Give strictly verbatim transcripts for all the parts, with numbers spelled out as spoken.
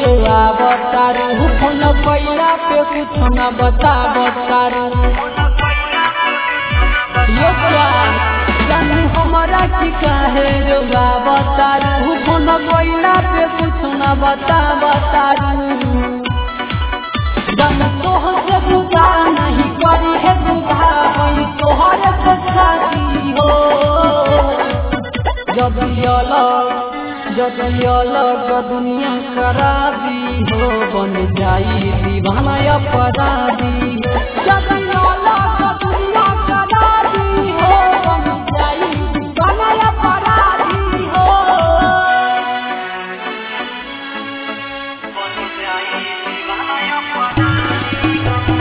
बतारू फोन कैला पे कुछ न बता बतारू ये क्या जानू हमारा की काहे रोवा बतारू फोन कैला पे कुछ न बता बतारू जन तोहर दुआ नहीं करी है दुआ होई तोहर सच्चाई हो जब अलग जब अलग दुनिया खराबी हो बन जाई दीवाना अपराधी जब अलग दुनिया खराबी हो बन जाई दीवाना अपराधी हो बन जाई दीवाना अपराधी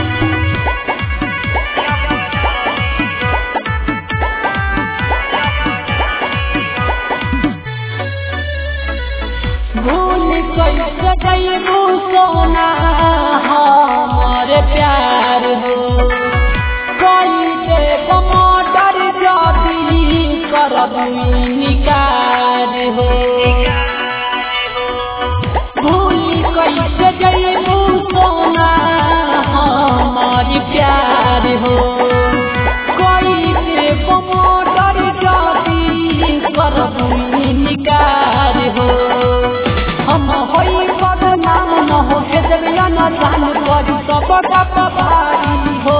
भूल कैसे गईबू सोना हमारे प्यार हो कोई के कमर जाती करब निकार हो भूल कैसे गईबू सोना हमारे प्यार हो कोई के कमर जाती करब निकार हो हम होई बदनाम न हो हेदरिया न जान करी सबका पभारी हो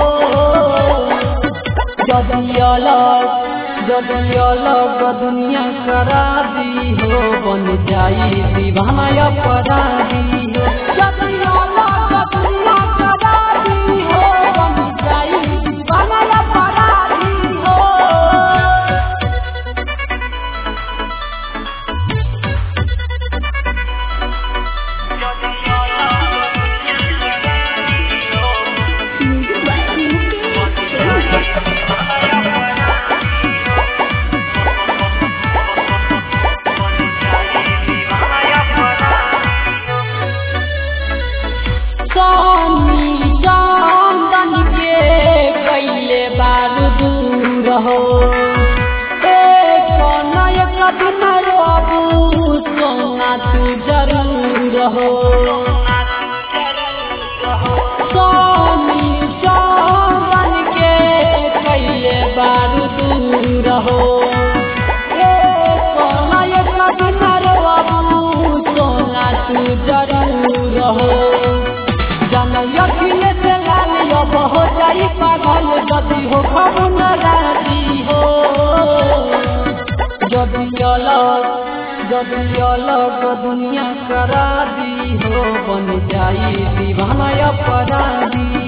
जब अलग जब अलग दुनिया खराबी हो बन जाई दीवाना अपराधी हो जब अलग दुनिया खराबी हो बन जाई दीवाना अपराधी हो स्वामी चांदन के कैले बार दूर हो एक नायक दिन रोबू सोना तू जरूर हो स्वामी चांदन के कैले बार दूर हो एक नायक दिन रोबू सोना तू जरूर हो अखिले से लाल अब हो जाई पागल जदी हो खबर न राजी हो जब अलग जब अलग दुनिया खराबी हो बन जाई दीवाना अपराधी।